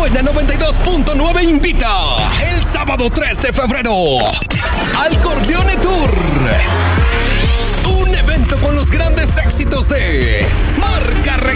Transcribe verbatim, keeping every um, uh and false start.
Buena noventa y dos punto nueve invita el sábado tres de febrero al Corleone Tour. Un evento con los grandes éxitos de Marca Regional.